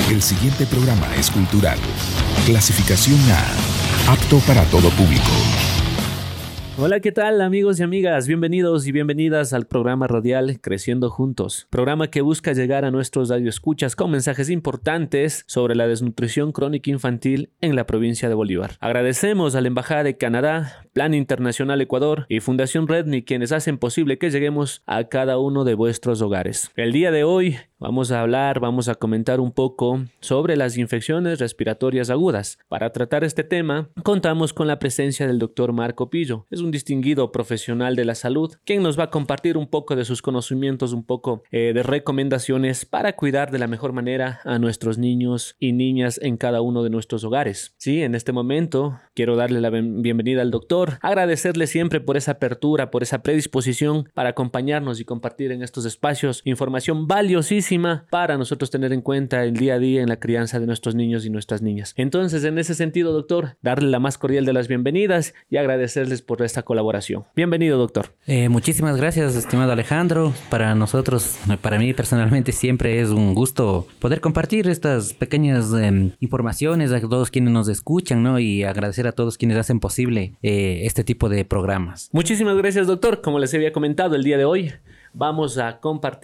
El siguiente programa es cultural. Clasificación A. Apto para todo público. Hola, ¿qué tal amigos y amigas? Bienvenidos y bienvenidas al programa radial Creciendo Juntos, programa que busca llegar a nuestros radioescuchas con mensajes importantes sobre la desnutrición crónica infantil en la provincia de Bolívar. Agradecemos a la Embajada de Canadá, Plan Internacional Ecuador y Fundación Redmi, quienes hacen posible que lleguemos a cada uno de vuestros hogares. El día de hoy vamos a comentar un poco sobre las infecciones respiratorias agudas. Para tratar este tema, contamos con la presencia del doctor Marco Pillo. Es un distinguido profesional de la salud, quien nos va a compartir un poco de sus conocimientos, un poco de recomendaciones para cuidar de la mejor manera a nuestros niños y niñas en cada uno de nuestros hogares. Sí, en este momento quiero darle la bienvenida al doctor, agradecerle siempre por esa apertura, por esa predisposición para acompañarnos y compartir en estos espacios información valiosísima para nosotros tener en cuenta el día a día en la crianza de nuestros niños y nuestras niñas. Entonces, en ese sentido, doctor, darle la más cordial de las bienvenidas y agradecerles por esta colaboración. Bienvenido, doctor. Muchísimas gracias, estimado Alejandro. Para nosotros, para mí personalmente, siempre es un gusto poder compartir estas pequeñas informaciones a todos quienes nos escuchan, ¿no? Y agradecer a todos quienes hacen posible este tipo de programas. Muchísimas gracias, doctor. Como les había comentado el día de hoy, vamos a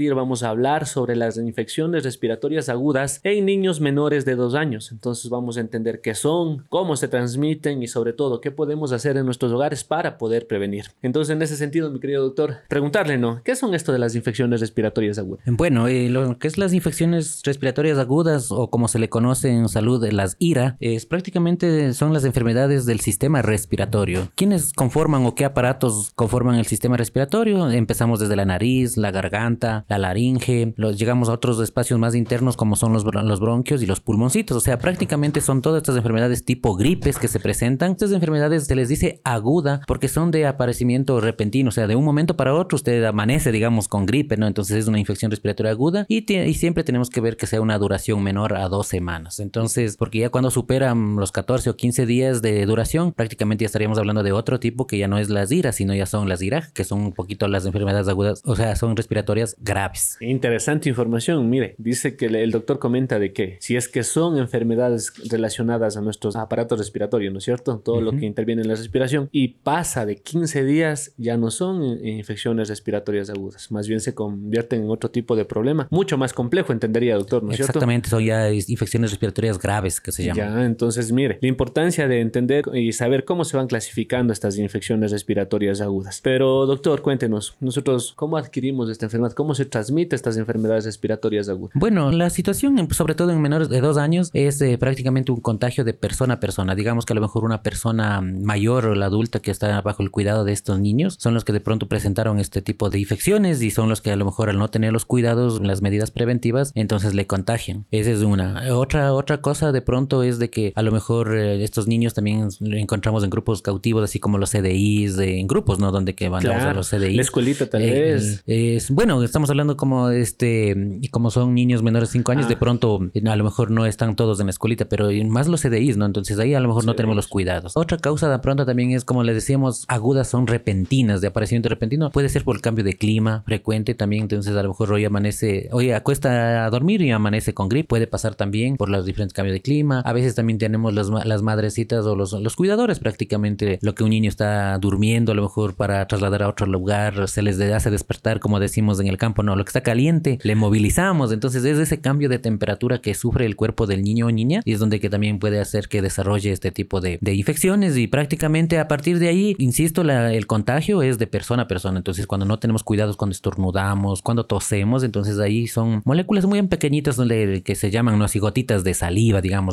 hablar sobre las infecciones respiratorias agudas en niños menores de 2 años. Entonces vamos a entender qué son, cómo se transmiten y sobre todo qué podemos hacer en nuestros hogares para poder prevenir. Entonces, en ese sentido, mi querido doctor, preguntarle, ¿no? ¿Qué son esto de las infecciones respiratorias agudas? Bueno, lo que es las infecciones respiratorias agudas, o como se le conoce en salud, las IRA, prácticamente son las enfermedades del sistema respiratorio. ¿Quiénes conforman o qué aparatos conforman el sistema respiratorio? Empezamos desde la nariz, la garganta, la laringe, llegamos a otros espacios más internos como son los bronquios y los pulmoncitos. O sea, prácticamente son todas estas enfermedades tipo gripes que se presentan. Estas enfermedades se les dice aguda porque son de aparecimiento repentino, o sea, de un momento para otro usted amanece, digamos, con gripe, ¿no? Entonces es una infección respiratoria aguda y siempre tenemos que ver que sea una duración menor a 2 semanas. Entonces, porque ya cuando superan los 14 o 15 días de duración, prácticamente ya estaríamos hablando de otro tipo que ya no es las IRA, sino ya son las IRAG, que son un poquito las enfermedades agudas, o sea, son respiratorias graves. Interesante información. Mire, dice que el doctor comenta de que si es que son enfermedades relacionadas a nuestros aparatos respiratorios, ¿no es cierto? Todo lo que interviene en la respiración y pasa de 15 días ya no son infecciones respiratorias agudas, más bien se convierten en otro tipo de problema, mucho más complejo, entendería, doctor, ¿no es cierto? Exactamente, son ya infecciones respiratorias graves que se llaman. Ya, entonces mire, la importancia de entender y saber cómo se van clasificando estas infecciones respiratorias agudas. Pero doctor, cuéntenos, nosotros, ¿cómo adquirimos esta enfermedad? ¿Cómo se transmite estas enfermedades respiratorias agudas? Bueno, la situación, sobre todo en menores de 2 años, es prácticamente un contagio de persona a persona. Digamos que a lo mejor una persona mayor o la adulta que está bajo el cuidado de estos niños son los que de pronto presentaron este tipo de infecciones y son los que a lo mejor al no tener los cuidados, las medidas preventivas, entonces le contagian. Esa es una. Otra cosa de pronto es de que a lo mejor estos niños también encontramos en grupos cautivos, así como los CDIs, en grupos, ¿no? Donde que van a los CDIs. La escuelita tal vez. Bueno, estamos hablando como como son niños menores de 5 años, de pronto a lo mejor no están todos en la escuelita, pero más los CDIs, ¿no? Entonces ahí a lo mejor no tenemos los cuidados. Otra causa de pronto también es, como les decíamos, agudas, son repentinas, de aparecimiento repentino. Puede ser por el cambio de clima frecuente también, entonces a lo mejor hoy acuesta a dormir y amanece con gripe. Puede pasar también por los diferentes cambios de clima. A veces también tenemos las madrecitas o los cuidadores, prácticamente lo que un niño está durmiendo, a lo mejor para trasladar a otro lugar, se les hace despertar, como decimos en el campo, no, lo que está caliente, le movilizamos. Entonces es ese cambio de temperatura que sufre el cuerpo del niño o niña y es donde que también puede hacer que desarrolle este tipo de infecciones y prácticamente a partir de ahí, insisto, el contagio es de persona a persona. Entonces cuando no tenemos cuidados, cuando estornudamos, cuando tosemos, entonces ahí son moléculas muy pequeñitas que se llaman, ¿no? Así gotitas de saliva, digamos,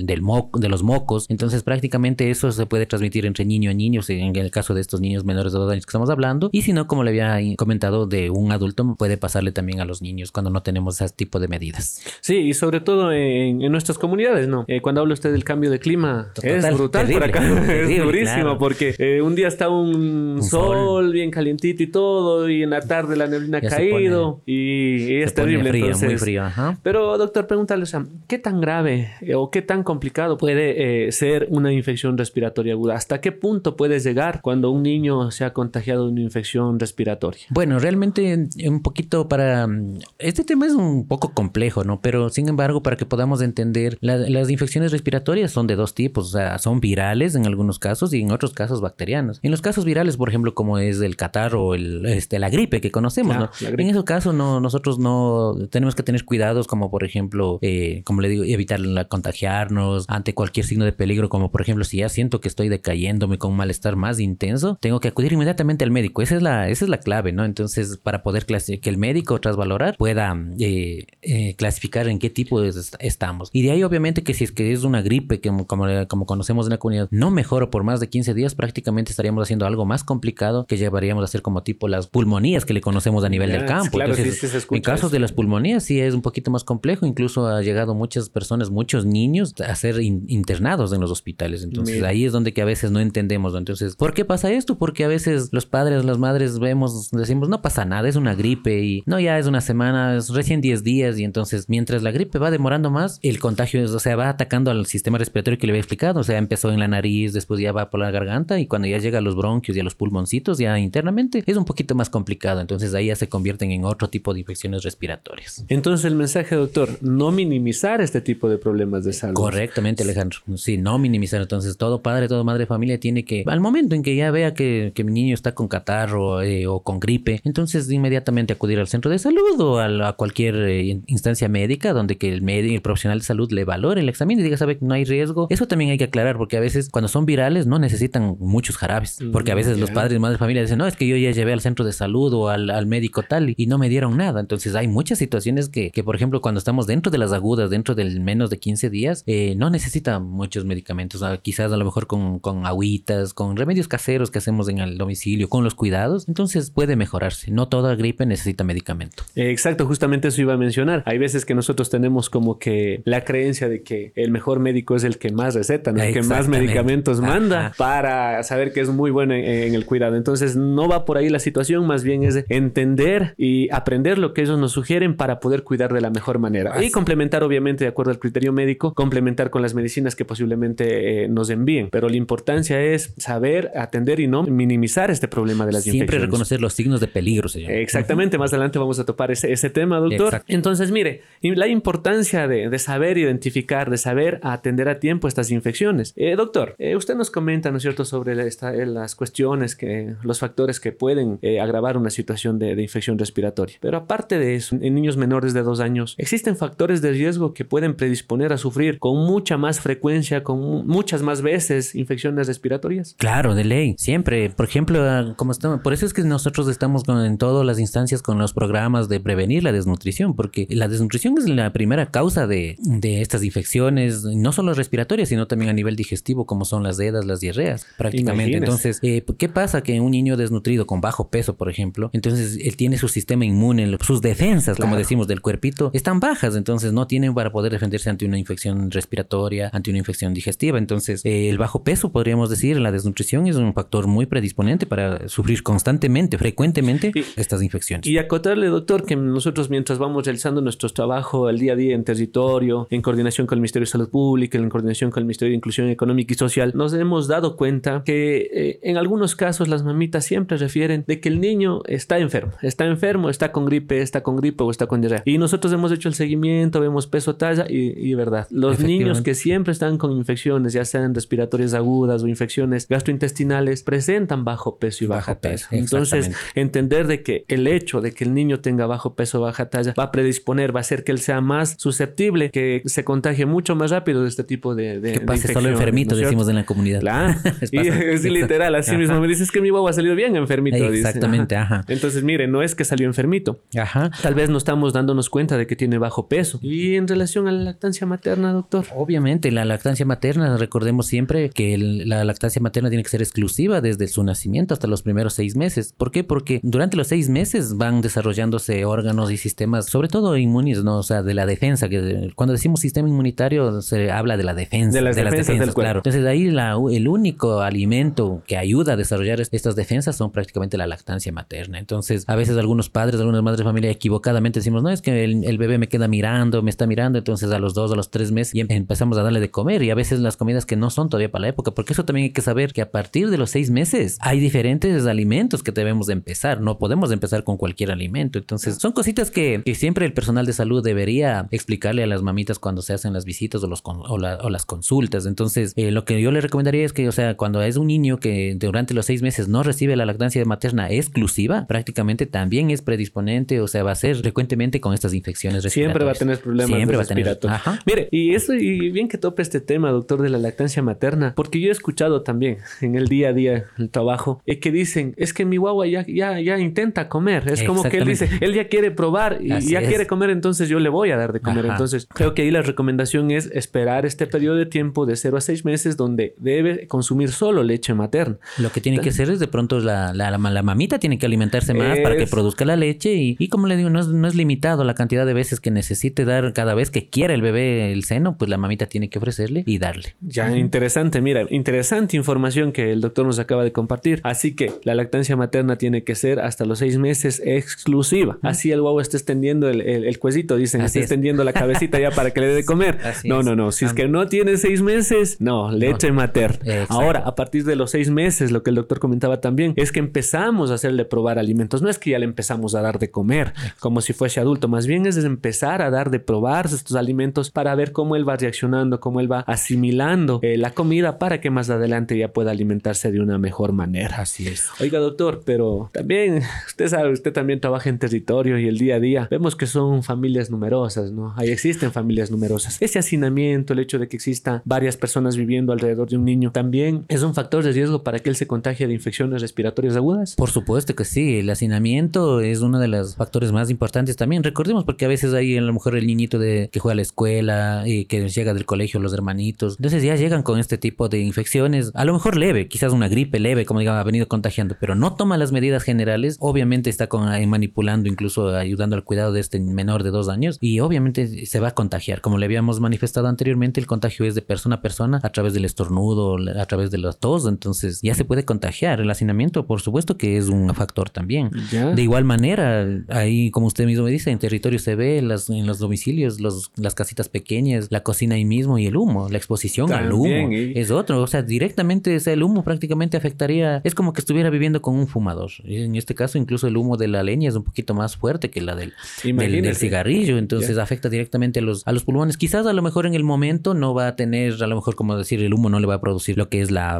de los mocos. Entonces prácticamente eso se puede transmitir entre niño a niño, en el caso de estos niños menores de 2 años que estamos hablando, y si no, como le había comentado, de un adulto puede pasarle también a los niños cuando no tenemos ese tipo de medidas. Sí, y sobre todo en nuestras comunidades, ¿no? Cuando habla usted del cambio de clima, es brutal terrible, por acá, terrible, es durísimo, claro. Porque un día está un sol bien calientito y todo, y en la tarde la neblina ha caído y es terrible. Frío, entonces, muy frío, ajá. Pero doctor, pregúntale, o sea, ¿qué tan grave o qué tan complicado puede ser una infección respiratoria aguda? ¿Hasta qué punto puede llegar cuando un niño se ha contagiado de una infección respiratoria? Bueno, realmente realmente un poquito para... Este tema es un poco complejo, ¿no? Pero sin embargo, para que podamos entender, las infecciones respiratorias son de dos tipos. O sea, son virales en algunos casos y en otros casos bacterianos. En los casos virales, por ejemplo, como es el catarro o la gripe que conocemos, ¿no? En esos casos nosotros no tenemos que tener cuidados como, por ejemplo, como le digo, evitar contagiarnos ante cualquier signo de peligro, como por ejemplo, si ya siento que estoy decayéndome con un malestar más intenso, tengo que acudir inmediatamente al médico. Esa es la clave, ¿no? Entonces, para poder que el médico, tras valorar, pueda clasificar en qué tipo estamos. Y de ahí, obviamente, que si es que es una gripe, que como conocemos en la comunidad, no mejora por más de 15 días, prácticamente estaríamos haciendo algo más complicado que llevaríamos a hacer como tipo las pulmonías que le conocemos a nivel del campo. Claro, entonces, sí, se escucha en casos de las pulmonías sí es un poquito más complejo. Incluso ha llegado muchas personas, muchos niños a ser internados en los hospitales. Entonces ahí es donde que a veces no entendemos, ¿no? Entonces, ¿por qué pasa esto? Porque a veces los padres, las madres decimos, no pasa nada, es una gripe y no, ya es una semana, es recién 10 días y entonces mientras la gripe va demorando más, el contagio, o sea, va atacando al sistema respiratorio que le había explicado. O sea, empezó en la nariz, después ya va por la garganta y cuando ya llega a los bronquios y a los pulmoncitos ya internamente es un poquito más complicado. Entonces ahí ya se convierten en otro tipo de infecciones respiratorias. Entonces el mensaje, doctor, no minimizar este tipo de problemas de salud. Correctamente, Alejandro. Sí, no minimizar. Entonces todo padre, toda madre de familia tiene que, al momento en que ya vea que mi niño está con catarro o con gripe, entonces inmediatamente acudir al centro de salud o a cualquier instancia médica donde que el profesional de salud le valore el examen y diga, sabe que no hay riesgo. Eso también hay que aclarar porque a veces cuando son virales no necesitan muchos jarabes, porque a veces los padres y madres de familia dicen, no, es que yo ya llevé al centro de salud o al médico tal y no me dieron nada. Entonces hay muchas situaciones que por ejemplo, cuando estamos dentro de las agudas, dentro del menos de 15 días, no necesita muchos medicamentos. Quizás a lo mejor con agüitas, con remedios caseros que hacemos en el domicilio, con los cuidados, entonces puede mejorarse. No toda gripe necesita medicamento. Exacto, justamente eso iba a mencionar. Hay veces que nosotros tenemos como que la creencia de que el mejor médico es el que más receta, ¿no? El que más medicamentos manda para saber que es muy bueno en el cuidado. Entonces no va por ahí la situación, más bien es entender y aprender lo que ellos nos sugieren para poder cuidar de la mejor manera. Y complementar, obviamente, de acuerdo al criterio médico, complementar con las medicinas que posiblemente nos envíen. Pero la importancia es saber atender y no minimizar este problema de las infecciones. Siempre reconocer los signos de peligro, señor. Exactamente. Más adelante vamos a topar ese tema, doctor. Exacto. Entonces, mire, la importancia de saber identificar, de saber atender a tiempo estas infecciones. Doctor, usted nos comenta, ¿no es cierto?, sobre las cuestiones, los factores que pueden agravar una situación de infección respiratoria. Pero aparte de eso, en niños menores de 2 años, existen factores de riesgo que pueden predisponer a sufrir con mucha más frecuencia, con muchas más veces infecciones respiratorias. Claro, de ley, siempre. Por ejemplo, por eso es que nosotros estamos en todas las instancias con los programas de prevenir la desnutrición, porque la desnutrición es la primera causa de estas infecciones, no solo respiratorias, sino también a nivel digestivo, como son las sedas, las diarreas, prácticamente. Entonces, ¿qué pasa? Que un niño desnutrido con bajo peso, por ejemplo, entonces él tiene su sistema inmune, sus defensas, como decimos, del cuerpito, están bajas, entonces no tienen para poder defenderse ante una infección respiratoria, ante una infección digestiva. Entonces, el bajo peso, podríamos decir, la desnutrición es un factor muy predisponente para sufrir constantemente, frecuentemente, estas infecciones. Y acotarle, doctor, que nosotros mientras vamos realizando nuestro trabajo al día a día en territorio, en coordinación con el Ministerio de Salud Pública, en coordinación con el Ministerio de Inclusión Económica y Social, nos hemos dado cuenta que en algunos casos las mamitas siempre refieren de que el niño está enfermo, está con gripe o está con diarrea. Y nosotros hemos hecho el seguimiento, vemos peso, talla y verdad. Los niños que siempre están con infecciones, ya sean respiratorias agudas o infecciones gastrointestinales, presentan bajo peso y baja talla. Entonces, entender de que el hecho de que el niño tenga bajo peso o baja talla va a predisponer, va a hacer que él sea más susceptible, que se contagie mucho más rápido de este tipo de que pase solo enfermito, ¿no? Decimos en la comunidad. Claro. Y es literal, así mismo me dices que mi guagua ha salido bien enfermito. Exactamente, ajá. Entonces, mire, no es que salió enfermito. Ajá. Tal vez no estamos dándonos cuenta de que tiene bajo peso. Y en relación a la lactancia materna, doctor. Obviamente, la lactancia materna, recordemos siempre que la lactancia materna tiene que ser exclusiva desde su nacimiento hasta los primeros 6 meses. ¿Por qué? Porque durante los 6 meses van desarrollándose órganos y sistemas, sobre todo inmunes, ¿no? O sea, de la defensa. Que cuando decimos sistema inmunitario, se habla de la defensa. De las defensas del cuerpo. Claro. Entonces, ahí el único alimento que ayuda a desarrollar estas defensas son prácticamente la lactancia materna. Entonces, a veces algunos padres, algunas madres de familia equivocadamente decimos, no, es que el bebé me está mirando, entonces a los 2 o los 3 meses y empezamos a darle de comer, y a veces las comidas que no son todavía para la época, porque eso también hay que saber que a partir de los 6 meses hay diferentes alimentos que debemos de empezar, no podemos empezar con cualquier alimento. Entonces, son cositas que siempre el personal de salud debería explicarle a las mamitas cuando se hacen las visitas o las consultas. Entonces, lo que yo le recomendaría es que, o sea, cuando es un niño que durante los 6 meses no recibe la lactancia materna exclusiva, prácticamente también es predisponente, o sea, va a ser frecuentemente con estas infecciones respiratorias. Siempre va a tener problemas respiratorios. Mire, y bien que tope este tema, doctor, de la lactancia materna, porque yo he escuchado también en el día a día, el trabajo, que dicen, es que mi guagua ya intenta comer. Es como que él dice, él ya quiere probar y ya quiere comer, entonces yo le voy a dar de comer. Entonces, creo que ahí la recomendación es esperar este periodo de tiempo de 0 a 6 meses donde debe consumir solo leche materna. Lo que tiene que hacer es de pronto la mamita tiene que alimentarse más para que produzca la leche y como le digo, no es limitado la cantidad de veces que necesite dar cada vez que quiera el bebé el seno, pues la mamita tiene que ofrecerle y darle. Ya, interesante, mira, interesante información que el doctor nos acaba de compartir. Así que la lactancia materna tiene que ser hasta los 6 meses exclusiva. Así el guau está extendiendo el cuecito, dicen, está extendiendo la cabecita ya para que le dé de comer. No. Si es que no tiene 6 meses, no, leche materna. Exacto. Ahora, a partir de los 6 meses, lo que el doctor comentaba también, es que empezamos a hacerle probar alimentos. No es que ya le empezamos a dar de comer como si fuese adulto, más bien es empezar a dar de probar estos alimentos para ver cómo él va reaccionando, cómo él va asimilando la comida para que más adelante ya pueda alimentarse de una mejor manera. Así es. Oiga, doctor, pero también, usted sabe, usted también trabaja en territorio y el día a día vemos que son familias numerosas, ¿no? Ahí existen familias numerosas. Ese hacinamiento, el hecho de que exista varias personas viviendo alrededor de un niño, también es un factor de riesgo para que él se contagie de infecciones respiratorias agudas. Por supuesto que sí, el hacinamiento es uno de los factores más importantes también. Recordemos, porque a veces hay a lo mejor el niñito que juega a la escuela y que llega del colegio los hermanitos, entonces ya llegan con este tipo de infecciones, a lo mejor leve, quizás una gripe leve, como digamos, ha venido contagiando, pero no toma las medidas generales, obviamente está manipulando, incluso ayudando al cuidado de este menor de 2 años y obviamente se va a contagiar. Como le habíamos manifestado anteriormente, el contagio es de persona a persona a través del estornudo, a través de la tos, entonces ya se puede contagiar. El hacinamiento, por supuesto que es un factor también. De igual manera, ahí como usted mismo me dice, en territorio se ve en los domicilios, las casitas pequeñas, la cocina ahí mismo y el humo, la exposición también, al humo es otro, o sea, directamente el humo prácticamente afectaría, es como que estuviera viviendo con un fumador. En este caso incluso el humo de la leña es un poquito más fuerte que la del cigarrillo, entonces afecta directamente a los pulmones. Quizás a lo mejor en el momento no va a tener, a lo mejor como decir, el humo no le va a producir lo que es la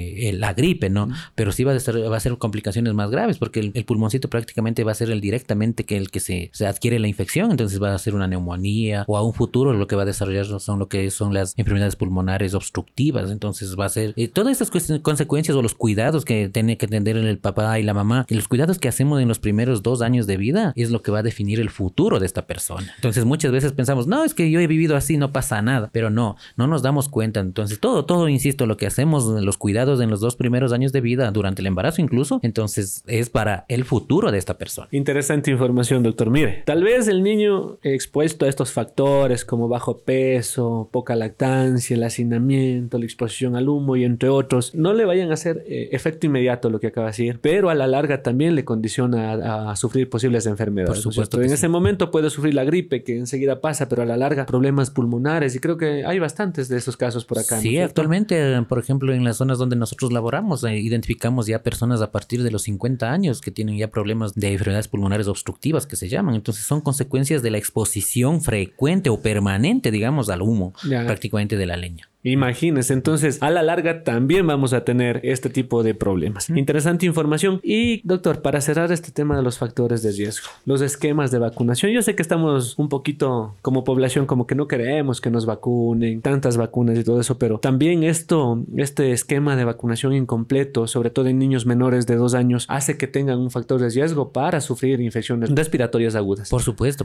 gripe, ¿no? Pero sí va a ser complicaciones más graves porque el pulmoncito prácticamente va a ser directamente el que se adquiere la infección, entonces va a ser una neumonía o a un futuro lo que va a desarrollar son lo que son las enfermedades pulmonares obstructivas. Entonces va a ser todas estas consecuencias o los cuidados que tiene que tener el papá y la mamá, que los cuidados que hacemos en los primeros 2 años de vida es lo que va a definir el futuro de esta persona. Entonces muchas veces pensamos, no, es que yo he vivido así, no pasa nada, pero no nos damos cuenta. Entonces todo, insisto, lo que hacemos, los cuidados en los 2 primeros años de vida, durante el embarazo incluso, entonces es para el futuro de esta persona. Interesante información, doctor. Mire, tal vez el niño expuesto a estos factores como bajo peso, poca lactancia, el hacinamiento, la exposición al humo y entre otros, no le vayan a hacer efecto inmediato lo que acaba de decir, pero a la larga también le condiciona a sufrir posibles enfermedades. Por supuesto, ¿no? En ese momento puede sufrir la gripe que enseguida pasa, pero a la larga problemas pulmonares y creo que hay bastantes de esos casos por acá. Sí, ¿no? Actualmente, por ejemplo, en las zonas donde nosotros laboramos, identificamos ya personas a partir de los 50 años que tienen ya problemas de enfermedades pulmonares obstructivas que se llaman. Entonces son consecuencias de la exposición frecuente o permanente, digamos, al humo, prácticamente de la leña. Imagínense, entonces a la larga también vamos a tener este tipo de problemas. Interesante información. Y doctor, para cerrar este tema de los factores de riesgo, los esquemas de vacunación, yo sé que estamos un poquito como población como que no queremos que nos vacunen, tantas vacunas y todo eso, pero también este esquema de vacunación incompleto, sobre todo en niños menores de 2 años, hace que tengan un factor de riesgo para sufrir infecciones respiratorias agudas. Por supuesto,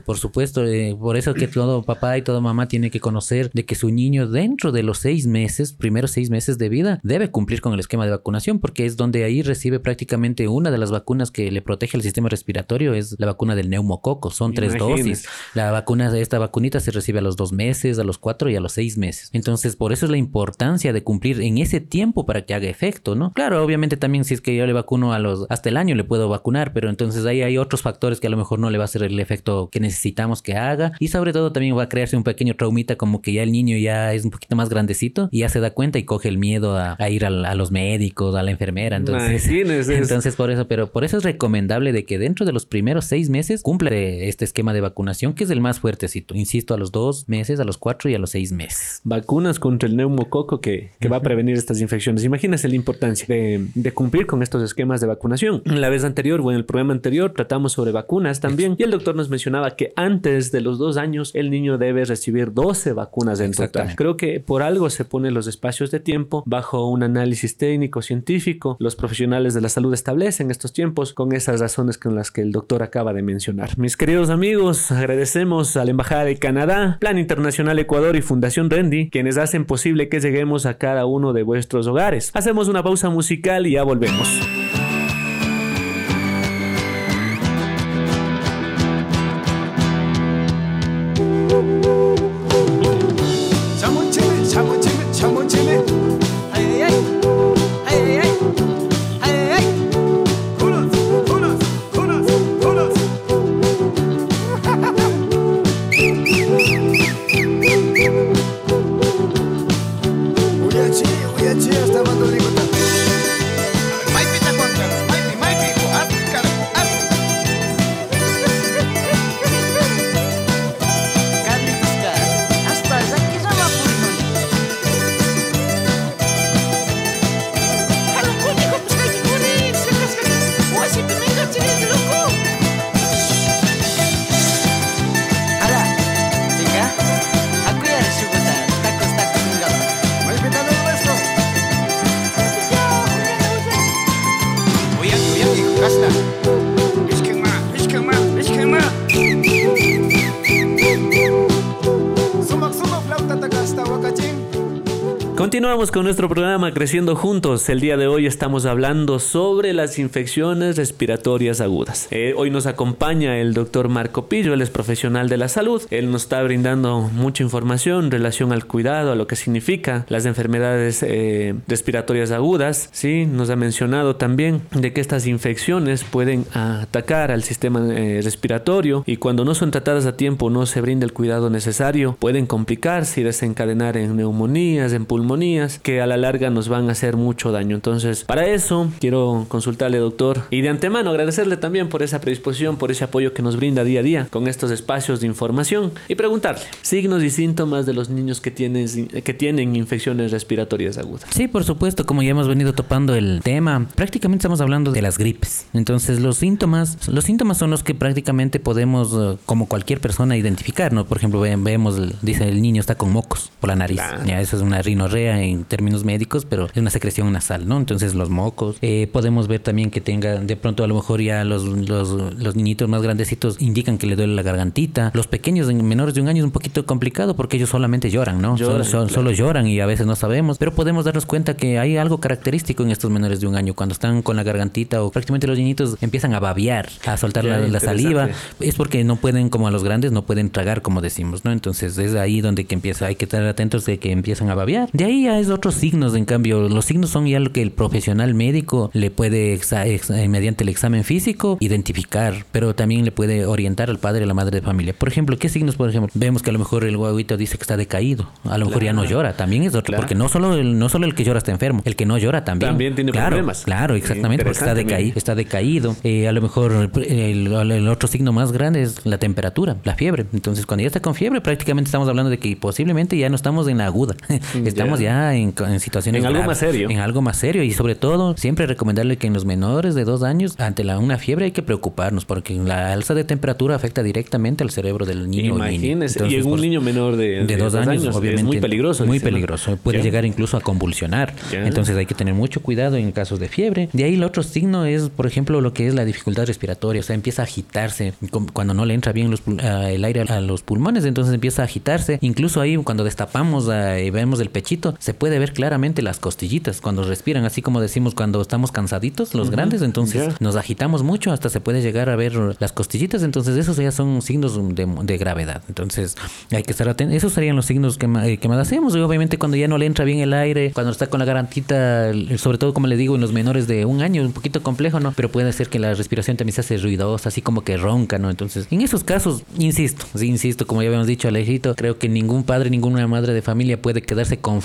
por eso que todo papá y toda mamá tiene que conocer de que su niño dentro de los primeros 6 meses de vida, debe cumplir con el esquema de vacunación, porque es donde ahí recibe prácticamente una de las vacunas que le protege el sistema respiratorio, es la vacuna del neumococo. Son 3 dosis. Esta vacunita se recibe a los 2 meses, a los 4 y a los 6 meses. Entonces, por eso es la importancia de cumplir en ese tiempo para que haga efecto, ¿no? Claro, obviamente también si es que yo le vacuno hasta el año le puedo vacunar, pero entonces ahí hay otros factores que a lo mejor no le va a hacer el efecto que necesitamos que haga, y sobre todo también va a crearse un pequeño traumita como que ya el niño ya es un poquito más grande grandecito y ya se da cuenta y coge el miedo a ir a los médicos, a la enfermera. Entonces, entonces por eso es recomendable de que dentro de los primeros 6 meses cumpla este esquema de vacunación, que es el más fuertecito. Insisto, a los 2 meses, a los 4 y a los 6 meses. Vacunas contra el neumococo que va a prevenir estas infecciones. Imagínense la importancia de cumplir con estos esquemas de vacunación. La vez anterior o en el programa anterior tratamos sobre vacunas también y el doctor nos mencionaba que antes de los 2 años el niño debe recibir 12 vacunas en total. Creo que por algo se ponen los espacios de tiempo bajo un análisis técnico, científico. Los profesionales de la salud establecen estos tiempos con esas razones con las que el doctor acaba de mencionar. Mis queridos amigos, agradecemos a la Embajada de Canadá, Plan Internacional Ecuador y Fundación Rendi, quienes hacen posible que lleguemos a cada uno de vuestros hogares. Hacemos una pausa musical y ya volvemos. Continuamos con nuestro programa Creciendo Juntos. El día de hoy estamos hablando sobre las infecciones respiratorias agudas. Hoy nos acompaña el doctor Marco Pillo, él es profesional de la salud. Él nos está brindando mucha información en relación al cuidado, a lo que significa las enfermedades respiratorias agudas. Sí, nos ha mencionado también de que estas infecciones pueden atacar al sistema respiratorio y cuando no son tratadas a tiempo, no se brinda el cuidado necesario, pueden complicarse y desencadenar en neumonías, en pulmonías, que a la larga nos van a hacer mucho daño. Entonces, para eso quiero consultarle, doctor, y de antemano agradecerle también por esa predisposición, por ese apoyo que nos brinda día a día con estos espacios de información y preguntarle signos y síntomas de los niños que tienen infecciones respiratorias agudas. Sí, por supuesto, como ya hemos venido topando el tema, prácticamente estamos hablando de las gripes. Entonces, los síntomas son los que prácticamente podemos, como cualquier persona, identificar, ¿no? Por ejemplo, vemos, dice el niño está con mocos por la nariz. Claro. Ya, eso es una rinorrea en términos médicos, pero es una secreción nasal, ¿no? Entonces los mocos, podemos ver también que tenga, de pronto a lo mejor ya los niñitos más grandecitos indican que le duele la gargantita. Los pequeños, menores de 1 año, es un poquito complicado porque ellos solamente lloran, ¿no? Solo lloran y a veces no sabemos, pero podemos darnos cuenta que hay algo característico en estos menores de 1 año. Cuando están con la gargantita o prácticamente los niñitos empiezan a babear, a soltar la saliva, es porque no pueden, como a los grandes, no pueden tragar, como decimos, ¿no? Entonces es ahí donde que empieza, hay que estar atentos de que empiezan a babear. De ahí ya es otros signos. En cambio, los signos son ya lo que el profesional médico le puede mediante el examen físico identificar, pero también le puede orientar al padre y a la madre de familia. Por ejemplo, ¿qué signos? Por ejemplo, vemos que a lo mejor el guaguito dice que está decaído, a lo mejor ya no llora, también es otro, porque no solo el que llora está enfermo, el que no llora también tiene problemas. Claro, exactamente, porque está decaído. A lo mejor el otro signo más grande es la temperatura, la fiebre. Entonces, cuando ya está con fiebre, prácticamente estamos hablando de que posiblemente ya no estamos en la aguda, estamos ya en situaciones en algo más serio. En algo más serio, y sobre todo siempre recomendarle que en los menores de 2 años ante una fiebre hay que preocuparnos porque la alza de temperatura afecta directamente al cerebro del niño. Imagínese, y en un niño menor de 2 años obviamente es muy peligroso. Muy peligroso, puede llegar incluso a convulsionar. Entonces hay que tener mucho cuidado en casos de fiebre. De ahí el otro signo es, por ejemplo, lo que es la dificultad respiratoria, o sea, empieza a agitarse cuando no le entra bien el aire a los pulmones, entonces empieza a agitarse. Incluso ahí cuando destapamos y vemos el pechito, se puede ver claramente las costillitas cuando respiran, así como decimos cuando estamos cansaditos los grandes, entonces nos agitamos mucho, hasta se puede llegar a ver las costillitas. Entonces esos ya son signos de gravedad, entonces hay que estar atentos. Esos serían los signos que más hacemos. Y obviamente cuando ya no le entra bien el aire, cuando está con la gargantita, sobre todo como le digo en los menores de 1 año, un poquito complejo, ¿no? Pero puede ser que la respiración también se hace ruidosa, así como que ronca, ¿no? Entonces en esos casos, insisto, como ya habíamos dicho, Alejito, creo que ningún padre, ninguna madre de familia puede quedarse conforme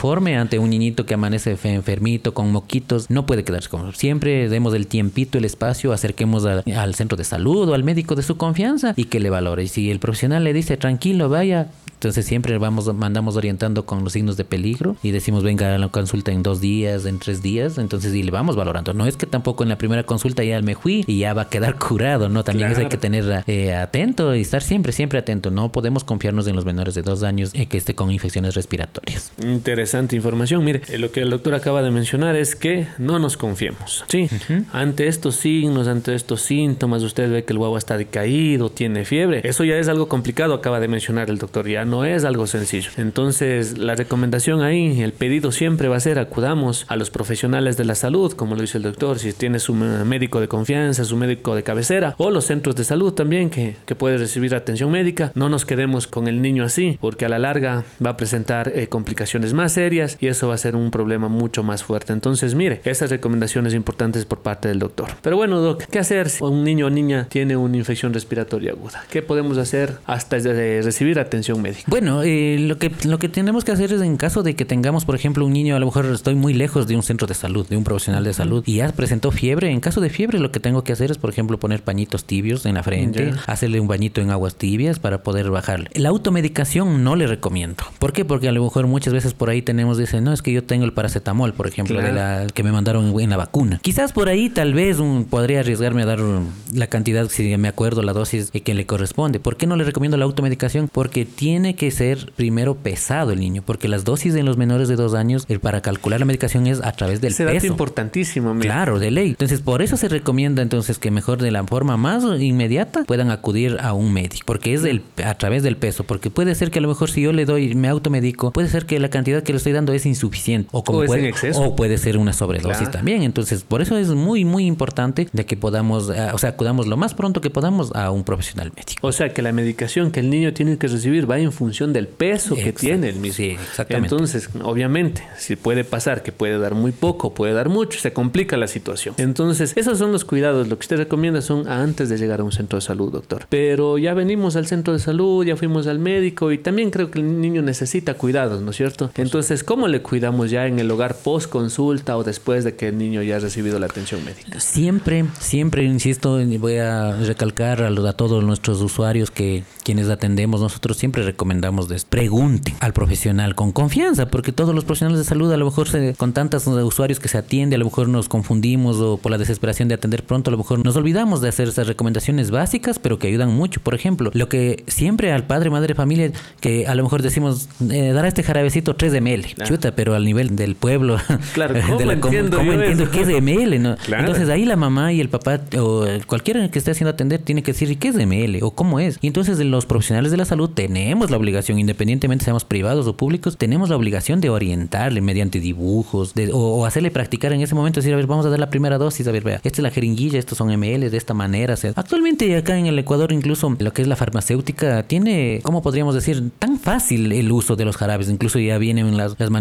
conforme ante un niñito que amanece enfermito, con moquitos. No puede quedarse como siempre. Demos el tiempito, el espacio, acerquemos al centro de salud o al médico de su confianza y que le valore. Y si el profesional le dice tranquilo, vaya, entonces siempre mandamos orientando con los signos de peligro y decimos venga a la consulta en 2 días, en 3 días, entonces y le vamos valorando. No es que tampoco en la primera consulta ya me fui y ya va a quedar curado, ¿no? También eso hay que tener atento y estar siempre atento. No podemos confiarnos en los menores de 2 años que esté con infecciones respiratorias. Interesante información. Mire, lo que el doctor acaba de mencionar es que no nos confiemos. Sí, ante estos signos, ante estos síntomas, usted ve que el guagua está decaído, tiene fiebre. Eso ya es algo complicado, acaba de mencionar el doctor. Ya no es algo sencillo. Entonces, la recomendación ahí, el pedido siempre va a ser acudamos a los profesionales de la salud, como lo dice el doctor, si tiene su médico de confianza, su médico de cabecera, o los centros de salud también, que puede recibir atención médica. No nos quedemos con el niño así, porque a la larga va a presentar complicaciones más serias y eso va a ser un problema mucho más fuerte. Entonces, mire, esas recomendaciones importantes por parte del doctor. Pero bueno, doc, ¿qué hacer si un niño o niña tiene una infección respiratoria aguda? ¿Qué podemos hacer hasta recibir atención médica? Bueno, lo que tenemos que hacer es en caso de que tengamos, por ejemplo, un niño, a lo mejor estoy muy lejos de un centro de salud, de un profesional de salud y ya presentó fiebre. En caso de fiebre, lo que tengo que hacer es, por ejemplo, poner pañitos tibios en la frente, hacerle un bañito en aguas tibias para poder bajarle. La automedicación no le recomiendo. ¿Por qué? Porque a lo mejor muchas veces por ahí dicen, no, es que yo tengo el paracetamol, por ejemplo, que me mandaron en la vacuna. Quizás por ahí tal vez podría arriesgarme a dar la cantidad, si me acuerdo, la dosis que le corresponde. ¿Por qué no le recomiendo la automedicación? Porque tiene que ser primero pesado el niño, porque las dosis en los menores de 2 años, para calcular la medicación es a través del peso. Ese dato importantísimo, mira. Claro, de ley. Entonces, por eso se recomienda entonces que mejor de la forma más inmediata puedan acudir a un médico, porque es a través del peso, porque puede ser que a lo mejor si yo le doy, me automedico, puede ser que la cantidad que le estoy dando es insuficiente o en exceso. O puede ser una sobredosis también. Entonces, por eso es muy importante de que podamos, acudamos lo más pronto que podamos a un profesional médico. O sea, que la medicación que el niño tiene que recibir va en función del peso que tiene el mismo. Sí, exactamente. Entonces, obviamente, si puede pasar que puede dar muy poco, puede dar mucho, se complica la situación. Entonces, esos son los cuidados. Lo que usted recomienda son antes de llegar a un centro de salud, doctor. Pero ya venimos al centro de salud, ya fuimos al médico y también creo que el niño necesita cuidados, ¿no es cierto? Entonces, ¿cómo le cuidamos ya en el hogar post consulta o después de que el niño ya ha recibido la atención médica? Siempre, insisto, voy a recalcar a todos nuestros usuarios que quienes atendemos, nosotros siempre recomendamos pregunten al profesional con confianza, porque todos los profesionales de salud a lo mejor con tantos usuarios que se atiende, a lo mejor nos confundimos o por la desesperación de atender pronto, a lo mejor nos olvidamos de hacer esas recomendaciones básicas, pero que ayudan mucho. Por ejemplo, lo que siempre al padre, madre, familia, que a lo mejor decimos, dará este jarabecito 3 ml, chuta, pero al nivel del pueblo, claro, ¿cómo entiendo qué es ml? ¿No? Claro. Entonces ahí la mamá y el papá o cualquiera que esté haciendo atender tiene que decir qué es ml o cómo es. Y entonces los profesionales de la salud tenemos la obligación, independientemente seamos privados o públicos, tenemos la obligación de orientarle mediante dibujos o hacerle practicar en ese momento, decir, a ver, vamos a dar la primera dosis, a ver, vea, esta es la jeringuilla, estos son ml, de esta manera. O sea, actualmente acá en el Ecuador incluso lo que es la farmacéutica tiene, ¿cómo podríamos decir? Tan fácil el uso de los jarabes, incluso ya vienen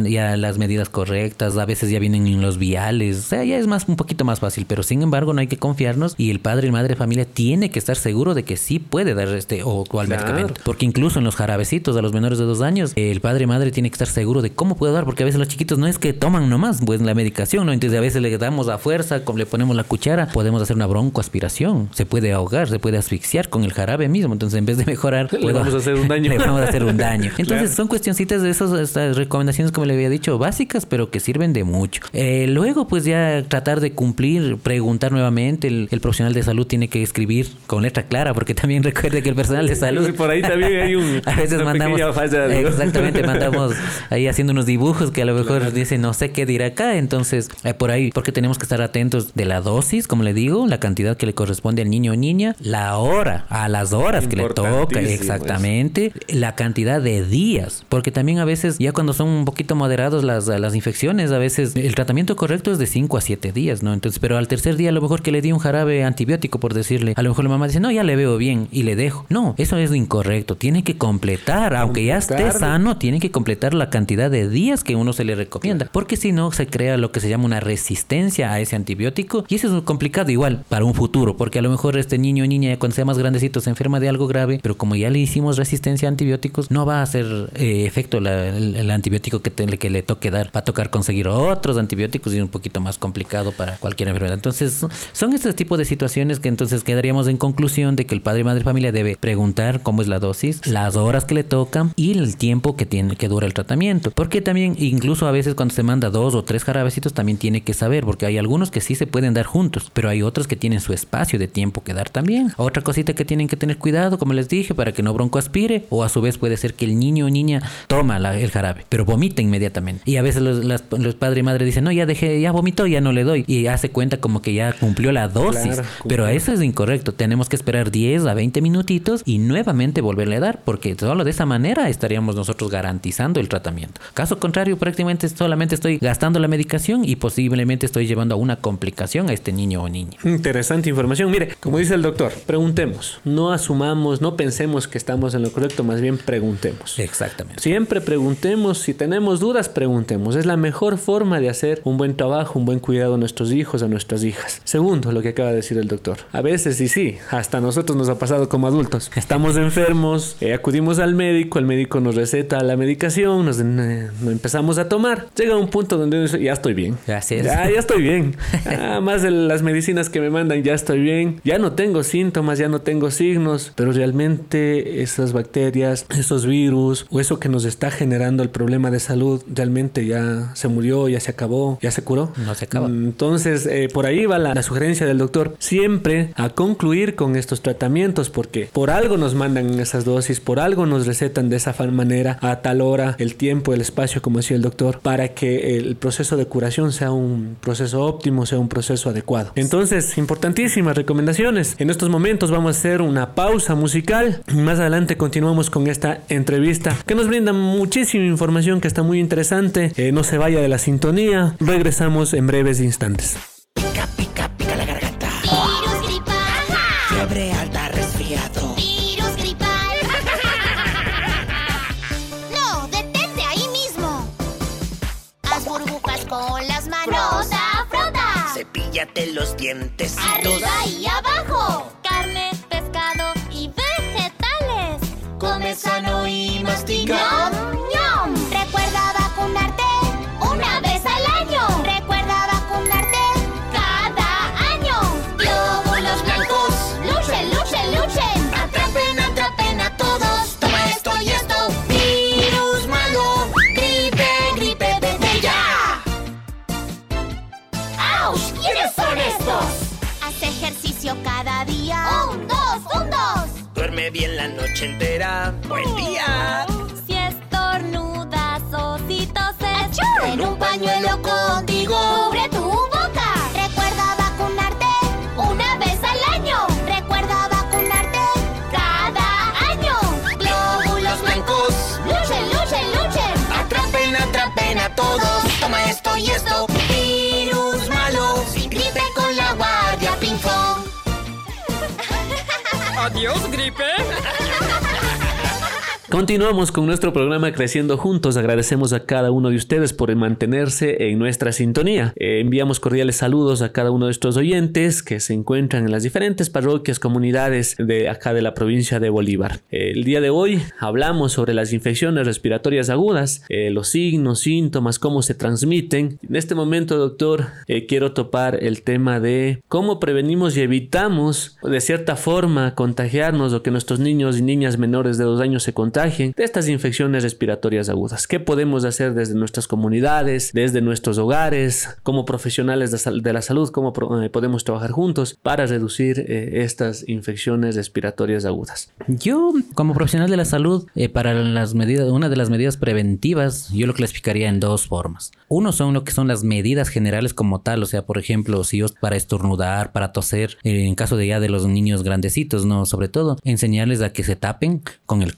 las medidas correctas, a veces ya vienen en los viales, o sea, ya es un poquito más fácil, pero sin embargo no hay que confiarnos y el padre y madre de familia tiene que estar seguro de que sí puede dar o cual medicamento, porque incluso en los jarabecitos a los menores de 2 años, el padre y madre tiene que estar seguro de cómo puede dar, porque a veces los chiquitos no es que toman nomás pues la medicación, ¿no? Entonces a veces le damos a fuerza, le ponemos la cuchara, podemos hacer una broncoaspiración, se puede ahogar, se puede asfixiar con el jarabe mismo, entonces en vez de mejorar le vamos a hacer un daño. Le vamos a hacer un daño. Entonces son cuestioncitas de esas recomendaciones, como le había dicho, básicas, pero que sirven de mucho. Luego pues ya tratar de cumplir, preguntar nuevamente, el profesional de salud tiene que escribir con letra clara, porque también recuerde que el personal de salud sí, por ahí también hay a veces mandamos falla, exactamente, mandamos ahí haciendo unos dibujos que a lo mejor dicen no sé qué dirá acá, entonces por ahí, porque tenemos que estar atentos de la dosis, como le digo, la cantidad que le corresponde al niño o niña, la hora, a las horas que le toca, exactamente, la cantidad de días, porque también a veces ya cuando son un poquito moderados las infecciones, a veces el tratamiento correcto es de 5 a 7 días, ¿no? Entonces, pero al tercer día a lo mejor que le di un jarabe antibiótico, por decirle, a lo mejor la mamá dice, no, ya le veo bien y le dejo. No, eso es incorrecto, tiene que completar completar, aunque ya esté sano, tiene que completar la cantidad de días que uno se le recomienda, porque si no se crea lo que se llama una resistencia a ese antibiótico, y eso es complicado igual para un futuro, porque a lo mejor este niño o niña cuando sea más grandecito se enferma de algo grave, pero como ya le hicimos resistencia a antibióticos, no va a hacer efecto el antibiótico que le toque dar, va a tocar conseguir otros antibióticos y es un poquito más complicado para cualquier enfermedad. Entonces son este tipo de situaciones que entonces quedaríamos en conclusión de que el padre y madre de familia debe preguntar cómo es la dosis, las horas que le tocan y el tiempo que dura el tratamiento, porque también incluso a veces cuando se manda 2 o 3 jarabecitos también tiene que saber, porque hay algunos que sí se pueden dar juntos, pero hay otros que tienen su espacio de tiempo que dar también. Otra cosita que tienen que tener cuidado, como les dije, para que no broncoaspire, o a su vez puede ser que el niño o niña toma el jarabe, pero vomita inmediatamente, y a veces los padres y madre dicen, no, ya vomitó, ya no le doy, y hace cuenta como que ya cumplió la dosis, claro, pero eso es incorrecto. Tenemos que esperar 10 a 20 minutitos y nuevamente volverle a dar, porque solo de esa manera estaríamos nosotros garantizando el tratamiento. Caso contrario, prácticamente solamente estoy gastando la medicación y posiblemente estoy llevando a una complicación a este niño o niña. Interesante información. Mire, como dice el doctor, preguntemos, no asumamos, no pensemos que estamos en lo correcto, más bien preguntemos. Exactamente. Siempre preguntemos, si tenemos dudas, preguntemos. Es la mejor forma de hacer un buen trabajo, un buen cuidado a nuestros hijos, a nuestras hijas. Segundo, lo que acaba de decir el doctor. A veces, y sí, hasta a nosotros nos ha pasado como adultos. Estamos enfermos, acudimos al médico, el médico nos receta la medicación, nos empezamos a tomar. Llega un punto donde uno dice, ya estoy bien. Gracias. Ya estoy bien. Más de las medicinas que me mandan, ya estoy bien. Ya no tengo síntomas, ya no tengo signos, pero realmente esas bacterias, esos virus o eso que nos está generando el problema de salud, realmente ya se murió, ya se acabó, ya se curó. No se acaba. Entonces, por ahí va la sugerencia del doctor, siempre a concluir con estos tratamientos, porque por algo nos mandan esas dosis, por algo nos recetan de esa manera, a tal hora, el tiempo, el espacio, como decía el doctor, para que el proceso de curación sea un proceso óptimo, sea un proceso adecuado. Entonces, importantísimas recomendaciones. En estos momentos vamos a hacer una pausa musical y más adelante continuamos con esta entrevista que nos brinda muchísima información que está muy interesante. No se vaya de la sintonía. Regresamos en breves instantes. Pica, pica la garganta. Virus gripal. Fiebre alta, resfriado. Virus gripal. No, detente ahí mismo. Haz burbujas con las manos. Frota. Cepíllate los dientes. Arriba y abajo. Carne, pescado y vegetales. Come sano y mastiga. ¡Ñom, ñom! Recuerda vacunarte una vez al año. Recuerda vacunarte cada año. Glóbulos blancos. Luchen, luchen, luchen. Atrapen a todos. Toma esto y esto. Virus malo. Gripe, vete ya. ¡Auch! ¿Quiénes son estos? Haz ejercicio cada día. 1, 2, 1, 2. Duerme bien la noche entera. Buen día. Si estornudas o si toses, ten un pañuelo contigo. Cubre tu boca. Recuerda vacunarte una vez al año. Recuerda vacunarte cada año. Glóbulos blancos. Luchen, luchen, luchen. Atrapen a todos. Toma esto y esto. Virus malo. Sin gripe con la guardia ping-pong. Adiós, gripe. Continuamos con nuestro programa Creciendo Juntos. Agradecemos a cada uno de ustedes por mantenerse en nuestra sintonía. Enviamos cordiales saludos a cada uno de estos oyentes que se encuentran en las diferentes parroquias, comunidades de acá de la provincia de Bolívar. El día de hoy hablamos sobre las infecciones respiratorias agudas, los signos, síntomas, cómo se transmiten. En este momento, doctor, quiero topar el tema de cómo prevenimos y evitamos de cierta forma contagiarnos o que nuestros niños y niñas menores de 2 años se contagien de estas infecciones respiratorias agudas. ¿Qué podemos hacer desde nuestras comunidades, desde nuestros hogares, como profesionales de la salud? ¿Cómo podemos trabajar juntos para reducir estas infecciones respiratorias agudas? Yo, como profesional de la salud, para una de las medidas preventivas, yo lo clasificaría en 2 formas. Uno son lo que son las medidas generales como tal, o sea, por ejemplo, si yo para estornudar, para toser, en caso de los niños grandecitos, no, sobre todo, enseñarles a que se tapen con el codo. De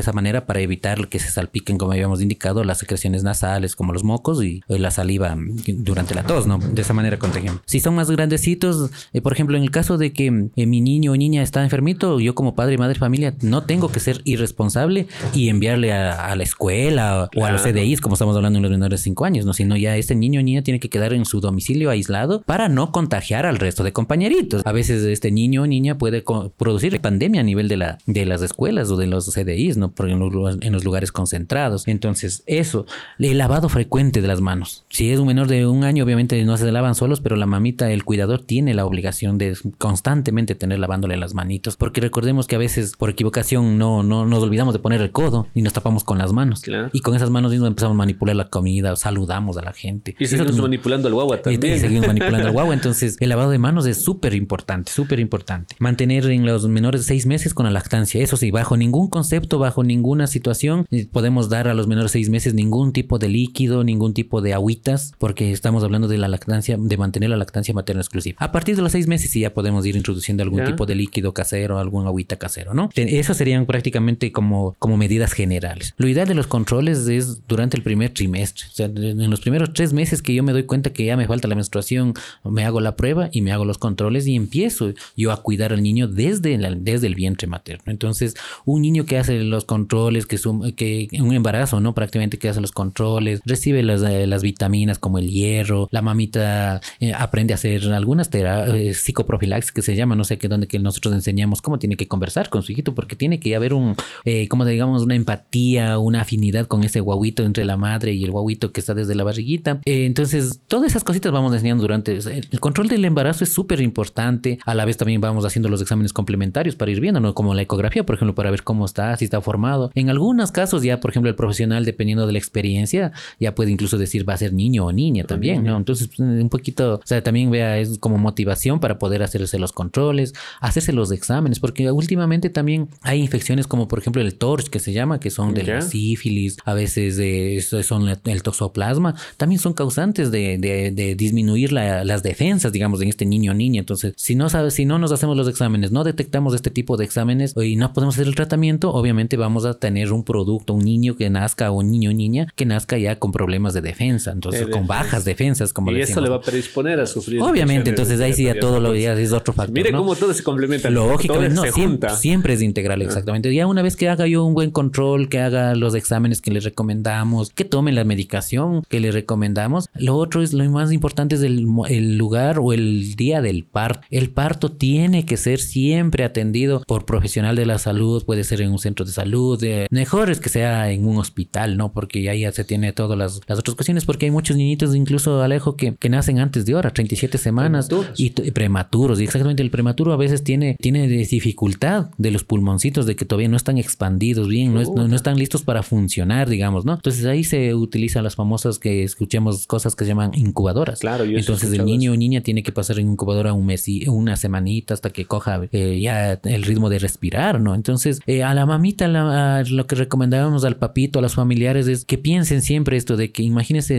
esa manera para evitar que se salpiquen, como habíamos indicado, las secreciones nasales como los mocos y la saliva durante la tos, ¿no? De esa manera contagiamos. Si son más grandecitos, por ejemplo, en el caso de que mi niño o niña está enfermito, yo como padre, madre, familia, no tengo que ser irresponsable y enviarle a la escuela o a los CDIs, como estamos hablando en los menores de 5 años, ¿no? Sino ya este niño o niña tiene que quedar en su domicilio aislado para no contagiar al resto de compañeritos. A veces este niño o niña puede producir pandemia a nivel de las escuelas o de los CDIs, ¿no? Porque en los lugares concentrados. Entonces, eso, el lavado frecuente de las manos. Si es un menor de 1 año, obviamente no se lavan solos, pero la mamita, el cuidador, tiene la obligación de constantemente tener lavándole las manitos, porque recordemos que a veces por equivocación no nos olvidamos de poner el codo y nos tapamos con las manos. Claro. Y con esas manos mismas empezamos a manipular la comida, saludamos a la gente. Y seguimos manipulando al guagua también. Y seguimos manipulando al guagua. Entonces, el lavado de manos es súper importante, súper importante. Mantener en los menores de 6 meses con la lactancia. Eso sí, bajo ningún concepto, bajo ninguna situación, podemos dar a los menores de 6 meses ningún tipo de líquido, ningún tipo de agüitas, porque estamos hablando de la lactancia, de mantener la lactancia materna exclusiva. A partir de los 6 meses sí ya podemos ir introduciendo algún tipo de líquido casero, algún agüita casero, ¿no? Eso serían prácticamente como medidas generales. Lo ideal de los controles es durante el primer trimestre. O sea, en los primeros 3 meses que yo me doy cuenta que ya me falta la menstruación, me hago la prueba y me hago los controles y empiezo yo a cuidar al niño desde el vientre materno. Entonces, un niño que hace los controles, que un embarazo, ¿no? Prácticamente que hace los controles, recibe las vitaminas como el hierro, la mamita aprende a hacer algunas psicoprofilaxis que se llama, no sé qué, donde que nosotros enseñamos cómo tiene que conversar con su hijito, porque tiene que haber como digamos, una empatía, una afinidad con ese guaguito entre la madre y el guaguito que está desde la barriguita. Entonces, todas esas cositas vamos enseñando durante el control del embarazo. Es súper importante. A la vez también vamos haciendo los exámenes complementarios para ir viendo, ¿no? Como la ecografía, por ejemplo, para ver cómo está, si está formado. En algunos casos ya, por ejemplo, el profesional, dependiendo de la experiencia, ya puede incluso decir va a ser niño o niña también, ¿no? Entonces, un poquito, o sea, también vea, es como motivación para poder hacerse los controles, hacerse los exámenes, porque últimamente también hay infecciones como, por ejemplo, el TORCH, que se llama, que son de la sífilis, a veces son el toxoplasma, también son causantes de disminuir las defensas, digamos, en este niño o niña. Entonces, si no nos hacemos los exámenes, no detectamos este tipo de exámenes y no podemos hacer el tratamiento, obviamente vamos a tener un producto, un niño que nazca o un niño o niña que nazca ya con problemas de defensa, entonces con bajas defensas, como y le eso le va a predisponer a sufrir. Obviamente, entonces ahí sí ya todo lo ya es otro factor. Mire, ¿no? cómo todo se complementa. Lógico, no, siempre es integral, exactamente. Ya una vez que haga yo un buen control, que haga los exámenes que le recomendamos, que tome la medicación que le recomendamos, lo otro es lo más importante es el lugar o el día del parto. El parto tiene que ser siempre atendido por profesional de la salud, puede ser en un centro de salud, mejor es que sea en un hospital, ¿no? Porque ahí ya se tiene todas las otras cuestiones, porque hay muchos niñitos, incluso Alejo, que nacen antes de hora, 37 semanas y prematuros, y exactamente el prematuro a veces tiene dificultad de los pulmoncitos, de que todavía no están expandidos bien, no están listos para funcionar, digamos, ¿no? Entonces ahí se utilizan las famosas que escuchemos cosas que se llaman incubadoras. Claro, entonces el niño o niña tiene que pasar en incubadora un mes y una semanita hasta que coja ya el ritmo de respirar, ¿no? Entonces a la mamita lo que recomendábamos al papito, a los familiares es que piensen siempre esto de que imagínense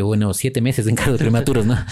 7 meses en caso de prematuros, ¿no?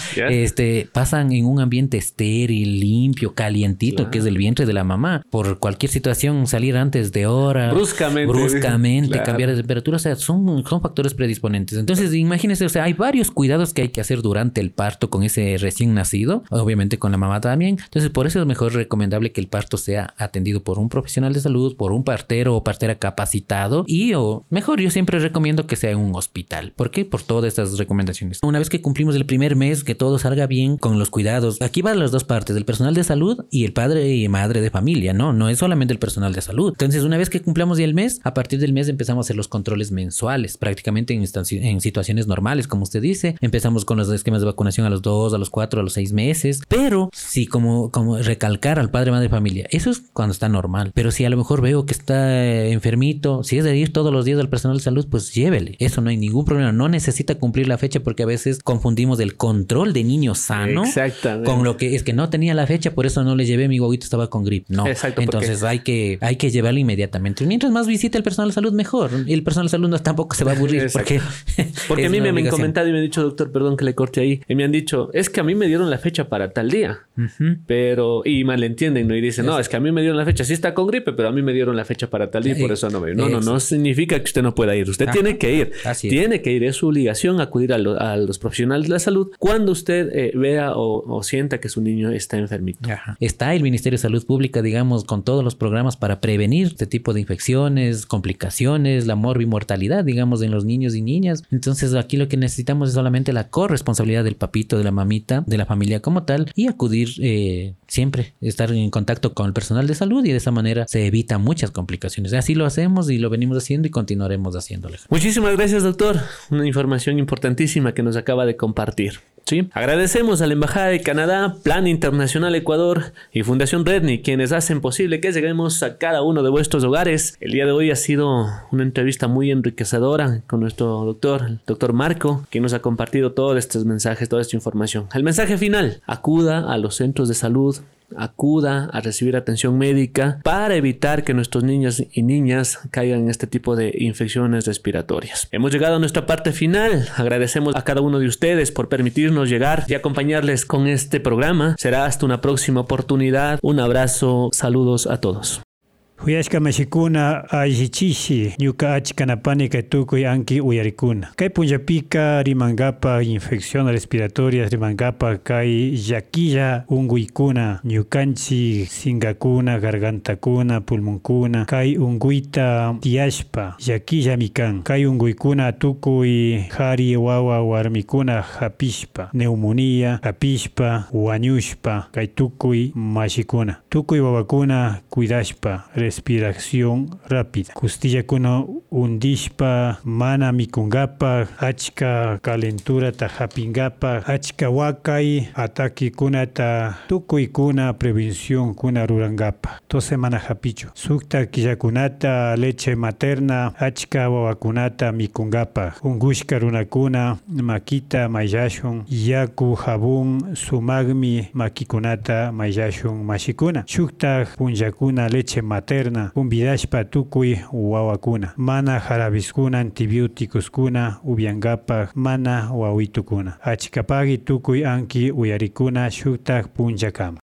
Pasan en un ambiente estéril, limpio, calientito, que es el vientre de la mamá. Por cualquier situación salir antes de hora, bruscamente cambiar de temperatura, o sea, son factores predisponentes. Entonces imagínense, o sea, hay varios cuidados que hay que hacer durante el parto con ese recién nacido, obviamente con la mamá también. Entonces por eso es mejor recomendable que el parto sea atendido por un profesional de salud, por un partero o partera capacitado o mejor, yo siempre recomiendo que sea en un hospital. ¿Por qué? Por todas estas recomendaciones. Una vez que cumplimos el primer mes, que todo salga bien con los cuidados. Aquí van las dos partes, el personal de salud y el padre y madre de familia, ¿no? No es solamente el personal de salud. Entonces, una vez que cumplamos ya el mes, a partir del mes empezamos a hacer los controles mensuales, prácticamente en situaciones normales, como usted dice. Empezamos con los esquemas de vacunación a los 2, a los 4, a los 6 meses. Pero sí, como recalcar al padre, madre de familia, eso es cuando está normal. Pero si a lo mejor veo que está enfermito, si es de ir todos los días al personal de salud, pues llévele. Eso no hay ningún problema. No necesita cumplir la fecha, porque a veces confundimos el control de niño sano con lo que es que no tenía la fecha, por eso no le llevé, mi guaguito estaba con gripe. No. Exacto, entonces hay que llevarlo inmediatamente. Mientras más visite el personal de salud, mejor. Y el personal de salud tampoco se va a aburrir. Porque a mí me han comentado y me han dicho, doctor, perdón que le corte ahí, y me han dicho, es que a mí me dieron la fecha para tal día. Pero, y malentienden, ¿no? Y dicen, no, es que a mí me dieron la fecha, sí está con gripe, pero a mí me dieron la fecha para tal día. por eso no voy. No significa que usted no pueda ir. Usted tiene que ir. Así es. Tiene que ir. Es su obligación acudir a los profesionales de la salud cuando usted vea o sienta que su niño está enfermito. Ajá. Está el Ministerio de Salud Pública, digamos, con todos los programas para prevenir este tipo de infecciones, complicaciones, la morbimortalidad, digamos, en los niños y niñas. Entonces, aquí lo que necesitamos es solamente la corresponsabilidad del papito, de la mamita, de la familia como tal, y acudir siempre, estar en contacto con el personal de salud, y de esa manera se evitan muchas complicaciones. Así lo hacemos y lo venimos haciendo y continuaremos haciéndolo. Muchísimas gracias, doctor. Una información importantísima que nos acaba de compartir. ¿Sí? Agradecemos a la Embajada de Canadá, Plan Internacional Ecuador y Fundación Redni, quienes hacen posible que lleguemos a cada uno de vuestros hogares. El día de hoy ha sido una entrevista muy enriquecedora con nuestro doctor, el doctor Marco, quien nos ha compartido todos estos mensajes, toda esta información. El mensaje final: acuda a los centros de salud, acuda a recibir atención médica para evitar que nuestros niños y niñas caigan en este tipo de infecciones respiratorias. Hemos llegado a nuestra parte final. Agradecemos a cada uno de ustedes por permitirnos llegar y acompañarles con este programa. Será hasta una próxima oportunidad. Un abrazo, saludos a todos. Huyashka mashikuna ayichishi ñuka achkanapani kay tukuy anki uyarikuna. Kay punllapika rimangapa infecciones respiratorias, rimangapa kay llakilla unguykuna, ñukanchik sinkakuna, gargantakuna, pulmonkuna, kay unguita tiyashpa llakillami kan. Kay unguykuna tukuy hari wawa warmikuna hapishpa, neumonía hapishpa, wañushpa, kay tukuy mashikuna. Tukuy wawakuna cuidashpa respiración rápida. Costillakuna undishpa, mana mikungapa, achka calentura ta hapingapa, achka wakay ataquikunata tukuykuna prevención kuna rurangapa. 2 semanas hapichu. Sukta killakunata leche materna, achka wawakunata mikungapa. Ungushka runakuna makita mayashun, yaku jabón sumagmi makikunata mayashun mashikuna. Shukta punllakuna leche materna umbidashpa tukuy wawakuna. Mana jarabiskuna antibióticoskuna ubiangapa mana wawitukuna. Achkapagi tukuy anki uyarikuna shuktak punllakama.